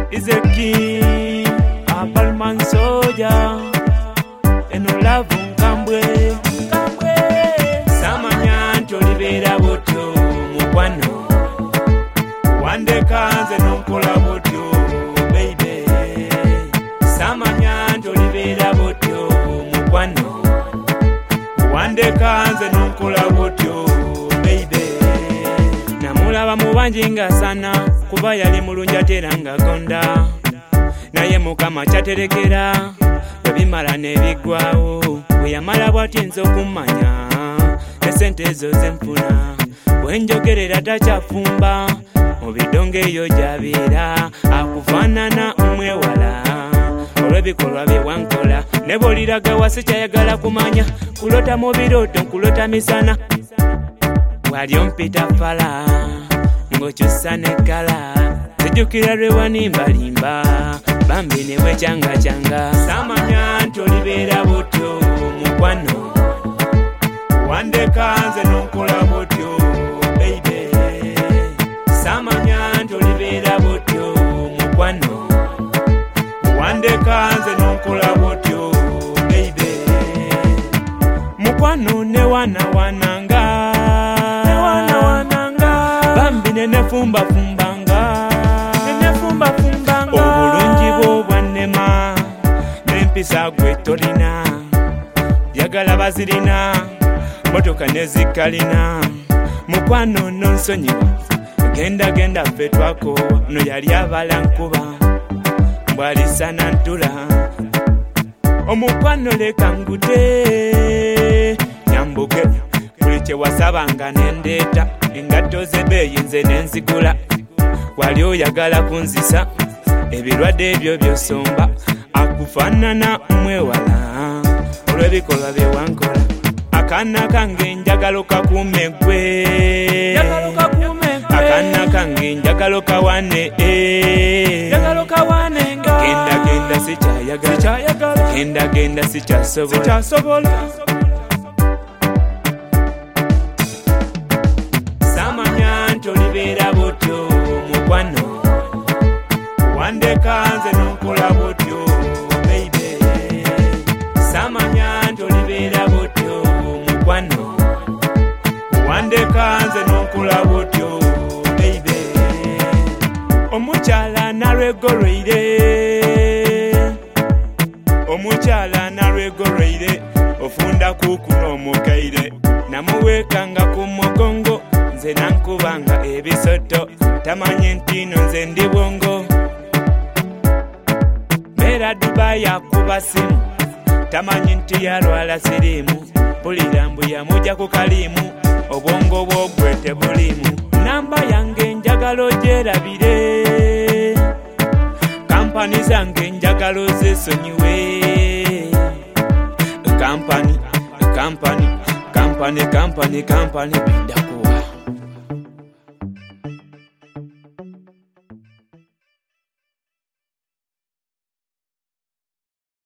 is a king, a palman soldier, and no love Nkambwe. Samanya Tolibera Boto, Mukwano, Wande Kanze Nonkola Boto, baby. Samanya Tolibera Boto, Mukwano, Wande Kanze Nonkola Boto, baby. Namulaba mubanjinga sana, kuba yali mulungi atera nga gonda. Naye Mukama kyaterekera, bebimala nebigwawo. Bwe yamala bw'atyo nze okumanya, esente ezo zenfuna. Bwe njogerera takyafumba, mu bidongo eyo gy'abeera. Akufaanana omwewala, olw'ebikolwa bye wankola. Ne bw'oliraga wasi kyayagala kumanya, kulota mu birooto nkulota misana. Bw'ali ompita fala, ng'okyusa n'ekkala. Sijjukira lwe wanimbalimba, bambi ne bwekyangacanga. Samanya nti olibeera butyo mukwano, wandeka nze n'onkola butyo baby. Samanya nti olibeera butyo mukwano, wandeka nze n'onkola butyo baby. Mukwano ne wanawananga, bambi ne nefumbafumbanga, obulungi bwo bwannema n'empisa gwe tolina. Yagala bazirina, motoka nezikalina. Mukwano nonsonyiwa, genda ffe twakoowa. No yali abala nkuba, mbwalisana ntula. Omukwano leka ngute nyambuke, buli kye wasabanga nendeeta. Engatto z'ebbeeyi nze nenzigula, wali oyagala kunzisa. Ebirwadde ebyo by'osomba, akufaanana mwewala, olw'ebikolwa bye wankola. Akaana kange njagala kakuume ggwe, akaana kange njagala kawane. Genda sikyayagala, genda sikyasobola. Samanya nti olibeera butyo mukwano, wandeka nze n'onkola butyo baby. Samanya nti olibeera butyo mukwano, wandeka nze n'onkola butyo baby. Omukyala nalwegolweire, omukyala nalwegolweire, ofunda kuku n'omugaire. Namuweekanga ku mugongo, nze nankubanga ebisoto. Tamanye nti no nze ndi bwongo, mbeera Dubai akuba simu. Tamanyi nti yalwala sirimu, pulira mbu yamujja ku kalimu. Obwongo bwogwe tebulimu, namba yange njagala ogyerabire. Kampani zange njagala ozesonyiwe. Kampani, binda